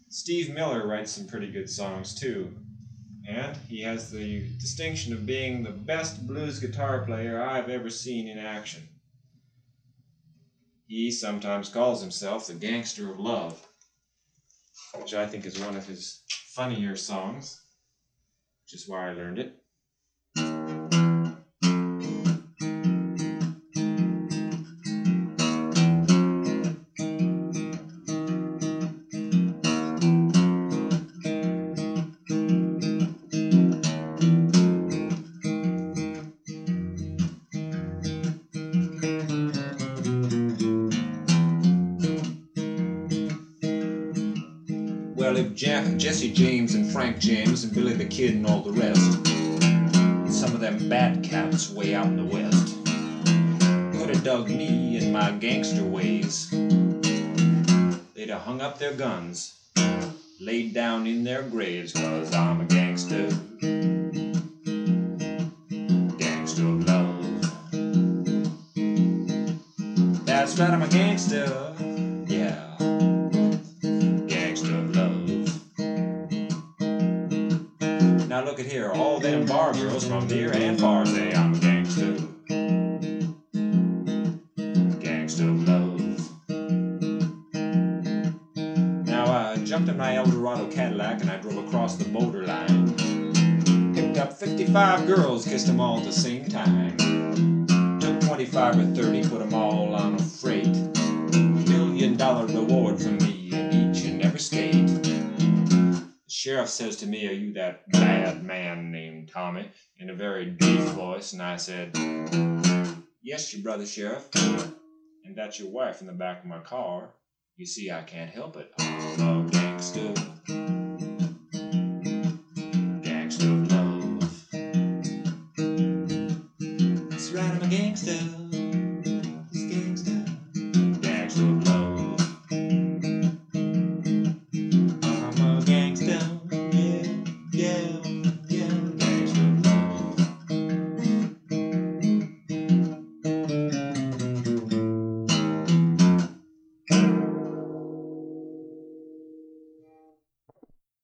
Steve Miller writes some pretty good songs too, and he has the distinction of being the best blues guitar player I've ever seen in action. He sometimes calls himself the Gangster of Love, which I think is one of his funnier songs, which is why I learned it. Well, if Jesse James and Frank James and Billy the Kid and all the rest, some of them bad cats way out in the west, could have dug me in my gangster ways, they'd have hung up their guns, laid down in their graves, 'cause I'm a gangster, gangster of love. That's right, I'm a gangster, yeah. Now look at here, all them bar girls from near and far say I'm a gangster, gangster of love. Now I jumped in my Eldorado Cadillac and I drove across the borderline. Picked up 55 girls, kissed them all at the same time. Took 25 or 30, put them all on a freight. $1 million reward for me in each and every state. The sheriff says to me, "Are you that bad man named Tommy?" in a very deep voice, and I said, "Yes, your brother, Sheriff, and that's your wife in the back of my car. You see, I can't help it. I'm a gangster, gangster of love. That's right, I'm a gangster."